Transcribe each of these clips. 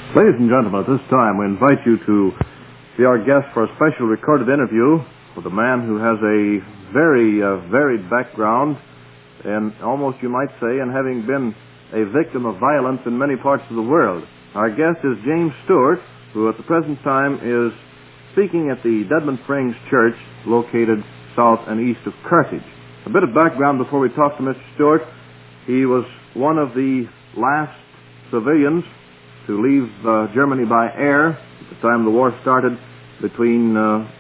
Ladies and gentlemen, at this time we invite you to be our guest for a special recorded interview with a man who has a very varied background, and almost you might say, in having been a victim of violence in many parts of the world. Our guest is James Stewart, who at the present time is speaking at the Deadman Springs Church, located south and east of Carthage. A bit of background before we talk to Mr. Stewart. He was one of the last civilians to leave Germany by air at the time the war started between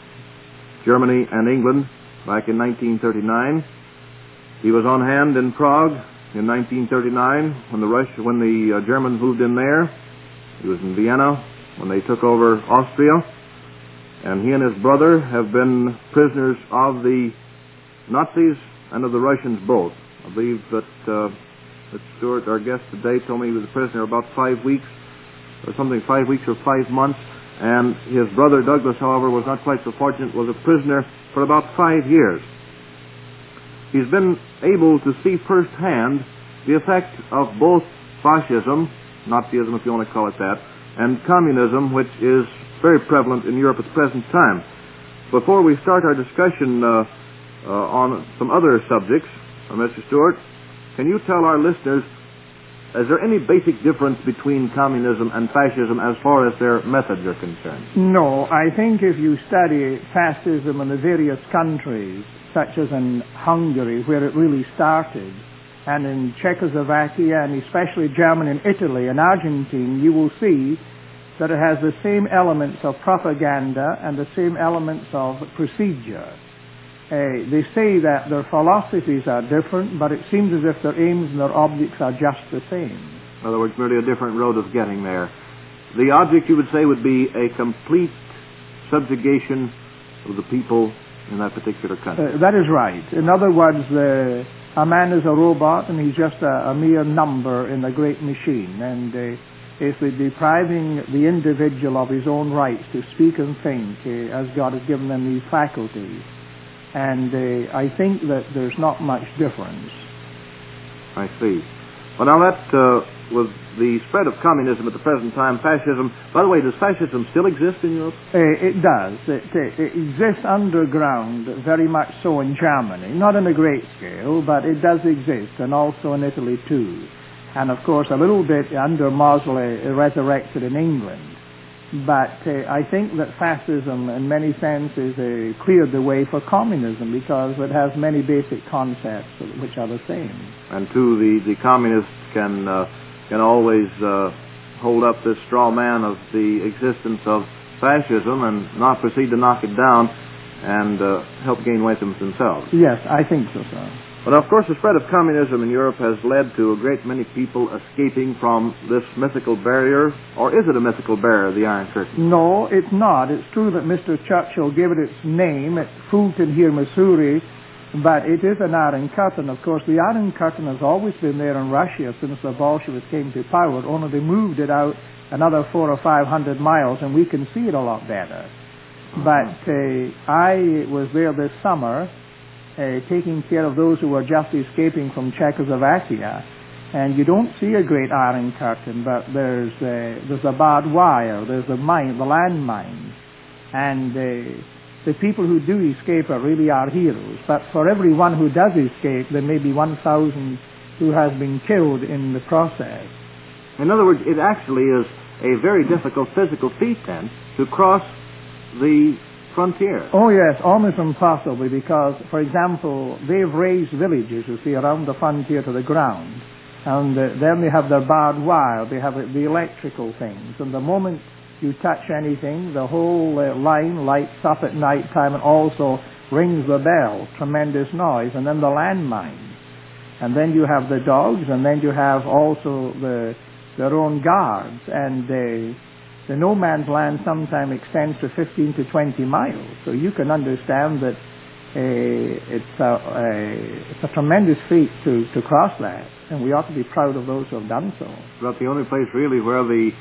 Germany and England back in 1939. He was on hand in Prague in 1939 when the Germans moved in there. He was in Vienna when they took over Austria. And he and his brother have been prisoners of the Nazis and of the Russians both. I believe that Mr. Stewart, our guest today, told me he was a prisoner about 5 weeks, or something, 5 weeks or 5 months. And his brother Douglas, however, was not quite so fortunate, was a prisoner for about 5 years. He's been able to see firsthand the effect of both fascism, Nazism if you want to call it that, and communism, which is very prevalent in Europe at the present time. Before we start our discussion on some other subjects, Mr. Stewart, can you tell our listeners, is there any basic difference between communism and fascism as far as their methods are concerned? No, I think if you study fascism in the various countries, such as in Hungary, where it really started, and in Czechoslovakia, and especially Germany and Italy and Argentina, you will see that it has the same elements of propaganda and the same elements of procedure. They say that their philosophies are different, but it seems as if their aims and their objects are just the same. In other words, merely a different road of getting there. The object, you would say, would be a complete subjugation of the people in that particular country. That is right. In other words, a man is a robot and he's just a mere number in a great machine. And it's depriving the individual of his own rights to speak and think as God has given them these faculties. And I think that there's not much difference. I see. Well, now that was the spread of communism at the present time, fascism. By the way, does fascism still exist in Europe? It does. It exists underground, very much so in Germany. Not on a great scale, but it does exist, and also in Italy too. And of course, a little bit under Mosley resurrected in England. But I think that fascism, in many senses, cleared the way for communism because it has many basic concepts which are the same. And too, the communists can always hold up this straw man of the existence of fascism and not proceed to knock it down and help gain weight themselves. Yes, I think so, sir. But of course, the spread of communism in Europe has led to a great many people escaping from this mythical barrier. Or is it a mythical barrier, the Iron Curtain? No, it's not. It's true that Mr. Churchill gave it its name at Fulton here, Missouri, but it is an Iron Curtain. Of course, the Iron Curtain has always been there in Russia since the Bolsheviks came to power, only they moved it out another 400 or 500 miles, and we can see it a lot better. But I was there this summer, taking care of those who were just escaping from Czechoslovakia, and you don't see a great Iron Curtain, but there's a barbed wire, there's the land mines, and the people who do escape really are heroes. But for everyone who does escape, there may be 1,000 who has been killed in the process. In other words, it actually is a very difficult physical feat then to cross the frontier. Oh yes, almost impossible, because, for example, they've raised villages, you see, around the frontier to the ground, and then they have their barbed wire, they have the electrical things, and the moment you touch anything, the whole line lights up at night time and also rings the bell, tremendous noise, and then the landmines, and then you have the dogs, and then you have also their own guards, and the no man's land sometimes extends to 15 to 20 miles. So you can understand that it's a tremendous feat to cross that, and we ought to be proud of those who have done so. But the only place really where the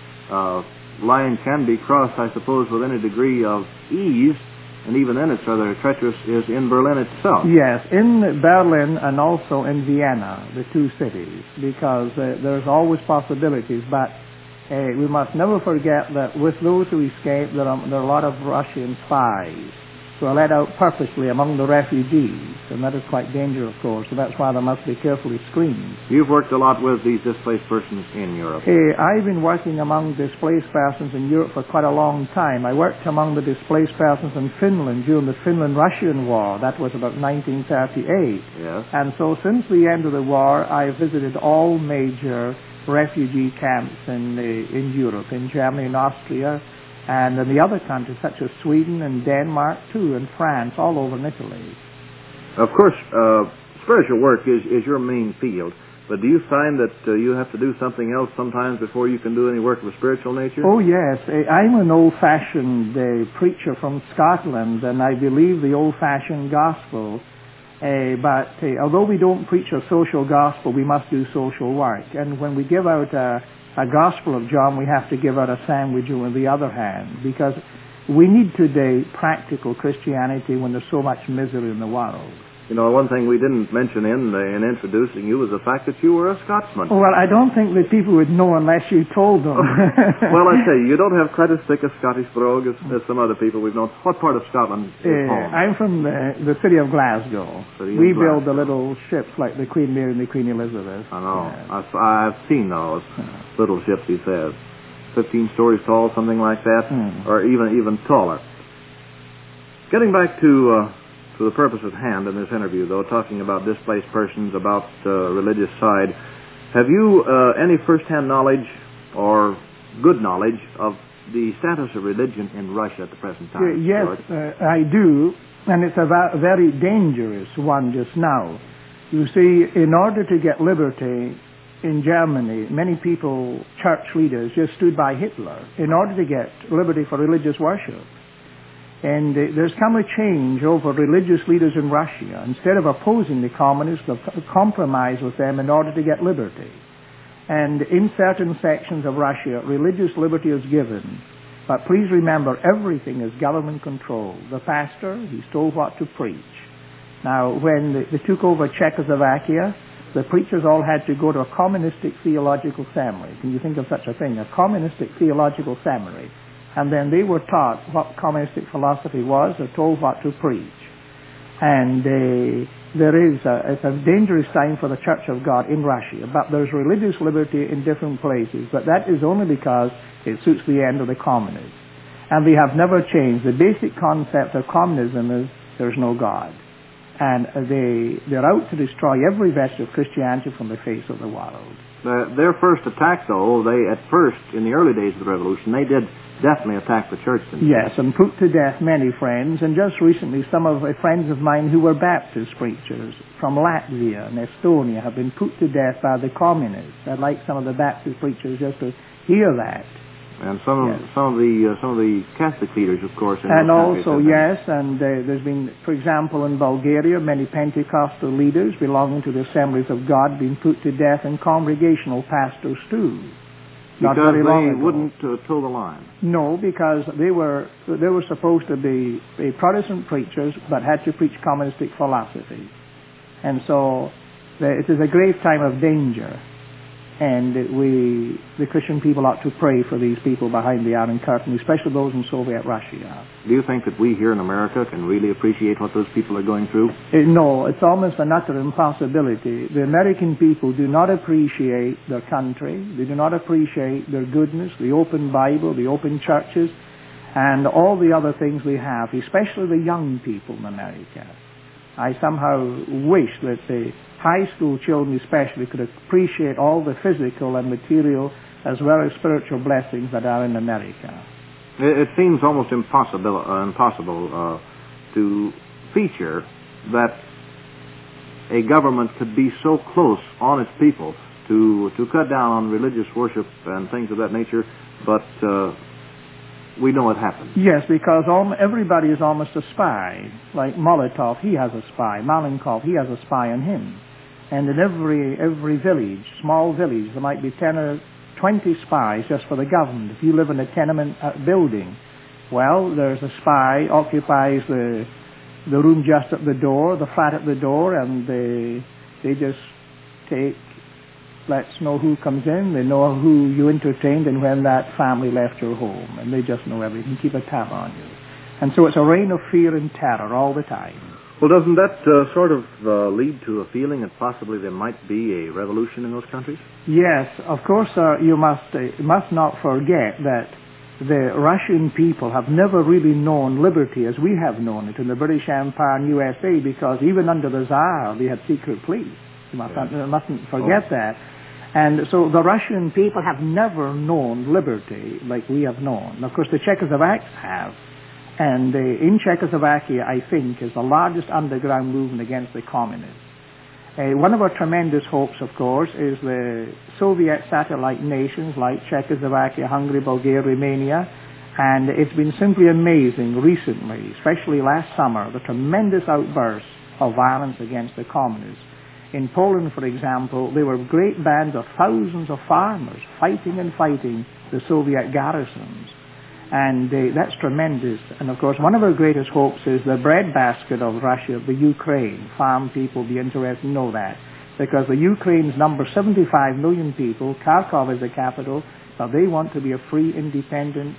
line can be crossed, I suppose, with any degree of ease, and even then it's rather treacherous, is in Berlin itself. Yes, in Berlin and also in Vienna, the two cities, because there's always possibilities, but We must never forget that with those who escaped, there are a lot of Russian spies who are let out purposely among the refugees, and that is quite dangerous, of course, so that's why they must be carefully screened. You've worked a lot with these displaced persons in Europe. I've been working among displaced persons in Europe for quite a long time. I worked among the displaced persons in Finland during the Finland-Russian War. That was about 1938. Yes. And so since the end of the war, I visited all major refugee camps in Europe, in Germany and Austria, and in the other countries such as Sweden and Denmark too, and France, all over in Italy. Of course, spiritual work is your main field, but do you find that you have to do something else sometimes before you can do any work of a spiritual nature? Oh yes, I'm an old-fashioned preacher from Scotland, and I believe the old-fashioned gospel. But although we don't preach a social gospel, we must do social work. And when we give out a Gospel of John, we have to give out a sandwich with the other hand, because we need today practical Christianity when there's so much misery in the world. You know, one thing we didn't mention in introducing you was the fact that you were a Scotsman. Well, I don't think that people would know unless you told them. Well, I tell you don't have quite as thick a Scottish brogue as some other people we've known. What part of Scotland is home? I'm from the city of Glasgow. We build the little ships like the Queen Mary and the Queen Elizabeth. I know. Yes. I've seen those little ships, he says. 15 stories tall, something like that, or even taller. Getting back to the purpose at hand in this interview, though, talking about displaced persons, about religious side, have you any first-hand knowledge or good knowledge of the status of religion in Russia at the present time? Yes, I do, and it's a very dangerous one just now. You see, in order to get liberty in Germany, many people, church leaders, just stood by Hitler in order to get liberty for religious worship. And there's come a change over religious leaders in Russia. Instead of opposing the communists, they've compromised with them in order to get liberty. And in certain sections of Russia, religious liberty is given. But please remember, everything is government controlled. The pastor, he's told what to preach. Now, when they took over Czechoslovakia, the preachers all had to go to a communistic theological seminary. Can you think of such a thing? A communistic theological seminary. And then they were taught what communistic philosophy was, or told what to preach. And it's a dangerous time for the Church of God in Russia. But there's religious liberty in different places. But that is only because it suits the end of the communists. And they have never changed. The basic concept of communism is there's no God. And they're out to destroy every vestige of Christianity from the face of the world. Their first attack, though, at first, in the early days of the revolution, they did definitely attack the church. Yes, and put to death many friends. And just recently, some of friends of mine who were Baptist preachers from Latvia and Estonia have been put to death by the communists. I'd like some of the Baptist preachers just to hear that. And some of the Catholic leaders, of course. And also, yes, and there's been, for example, in Bulgaria, many Pentecostal leaders belonging to the Assemblies of God being put to death, and congregational pastors too. Because they wouldn't toe the line. No, because they were supposed to be Protestant preachers, but had to preach communistic philosophy, and so it is a grave time of danger. And the Christian people ought to pray for these people behind the Iron Curtain, especially those in Soviet Russia. Do you think that we here in America can really appreciate what those people are going through? No, it's almost an utter impossibility. The American people do not appreciate their country. They do not appreciate their goodness, the open Bible, the open churches, and all the other things we have, especially the young people in America. I somehow wish that the high school children especially could appreciate all the physical and material as well as spiritual blessings that are in America. It seems almost impossible to feature that a government could be so close on its people to cut down on religious worship and things of that nature, but we know it happens. Yes, because everybody is almost a spy. Like Molotov, he has a spy. Malenkov, he has a spy on him. And in every village, small village, there might be 10 or 20 spies just for the government. If you live in a tenement building, well, there's a spy occupies the room just at the door, the flat at the door, and they just take lets know who comes in, they know who you entertained and when that family left your home, and they just know everything, keep a tab on you. And so it's a reign of fear and terror all the time. Well, doesn't that sort of lead to a feeling that possibly there might be a revolution in those countries? Yes, of course, you must not forget that the Russian people have never really known liberty as we have known it in the British Empire and USA, because even under the Tsar they had secret police. You mustn't forget that. And so the Russian people have never known liberty like we have known. And of course, the Czechoslovaks have. And in Czechoslovakia, I think, is the largest underground movement against the communists. One of our tremendous hopes, of course, is the Soviet satellite nations like Czechoslovakia, Hungary, Bulgaria, Romania. And it's been simply amazing recently, especially last summer, the tremendous outbursts of violence against the communists. In Poland, for example, there were great bands of thousands of farmers fighting the Soviet garrisons. And that's tremendous. And of course, one of our greatest hopes is the breadbasket of Russia, the Ukraine. Farm people will be interested to know that. Because the Ukraine's number 75 million people, Kharkov is the capital, but they want to be a free, independent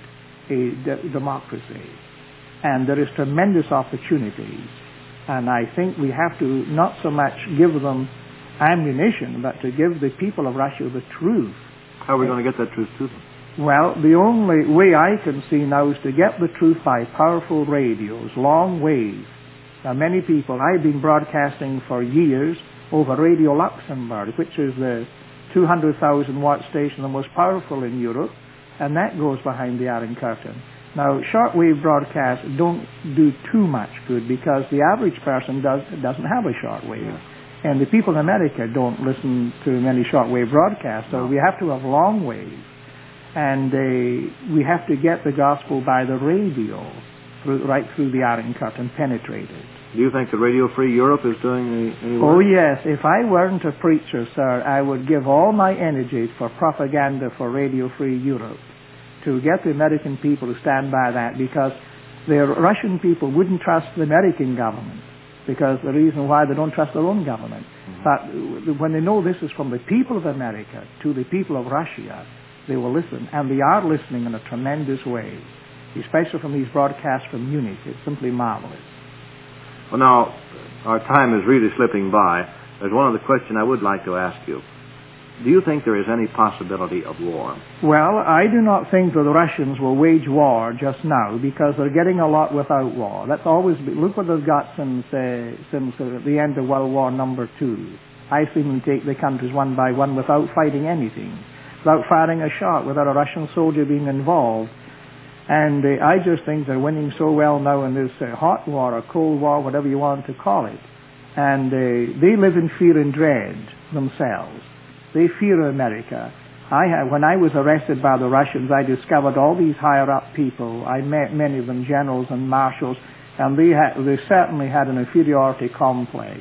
democracy. And there is tremendous opportunities. And I think we have to not so much give them ammunition, but to give the people of Russia the truth. How are we going to get that truth to them? Well, the only way I can see now is to get the truth by powerful radios, long wave. Now, many people, I've been broadcasting for years over Radio Luxembourg, which is the 200,000 watt station, the most powerful in Europe, and that goes behind the Iron Curtain. Now, shortwave broadcasts don't do too much good because the average person doesn't have a shortwave. And the people in America don't listen to many shortwave broadcasts, so we have to have long wave. And we have to get the gospel by the radio, right through the Iron Curtain, penetrated. Do you think that Radio Free Europe is doing any work? Oh, yes. If I weren't a preacher, sir, I would give all my energy for propaganda for Radio Free Europe to get the American people to stand by that, because the Russian people wouldn't trust the American government, because the reason why they don't trust their own government. Mm-hmm. But when they know this is from the people of America to the people of Russia, they will listen, and they are listening in a tremendous way, especially from these broadcasts from Munich. It's simply marvelous. Well, now, our time is really slipping by. There's one other question I would like to ask you. Do you think there is any possibility of war? Well, I do not think that the Russians will wage war just now, because they're getting a lot without war. That's always been, look what they've got since the end of World War II. I've seen them take the countries one by one without fighting anything, without firing a shot, without a Russian soldier being involved. And I just think they're winning so well now in this hot war or cold war, whatever you want to call it. And they live in fear and dread themselves. They fear America. When I was arrested by the Russians, I discovered all these higher-up people. I met many of them, generals and marshals, and they certainly had an inferiority complex.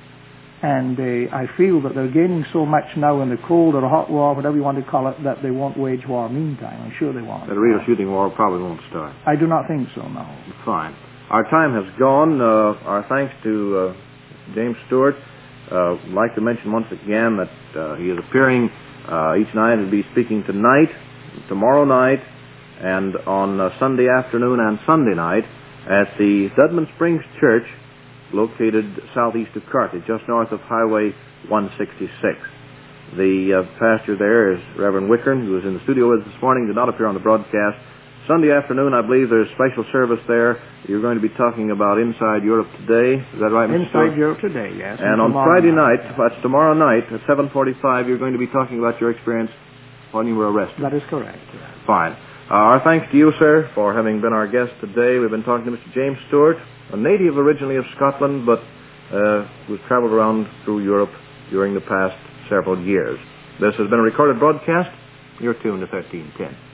And I feel that they're gaining so much now in the cold or hot war, whatever you want to call it, that they won't wage war meantime. I'm sure they won't. That a real shooting war probably won't start. I do not think so, no. Fine. Our time has gone. Our thanks to James Stewart. I'd like to mention once again that he is appearing each night. He'll be speaking tonight, tomorrow night, and on Sunday afternoon and Sunday night at the Dudman Springs Church, located southeast of Carthage, just north of Highway 166. The pastor there is Reverend Wickern, who was in the studio with us this morning, did not appear on the broadcast. Sunday afternoon, I believe there's a special service there. You're going to be talking about Inside Europe Today. Is that right, Mr. Stewart? Inside Europe Today, yes. And on Friday night, that's tomorrow night, at 7:45, you're going to be talking about your experience when you were arrested. That is correct. Yes. Fine. Our thanks to you, sir, for having been our guest today. We've been talking to Mr. James Stewart, a native originally of Scotland, but who's traveled around through Europe during the past several years. This has been a recorded broadcast. You're tuned to 1310.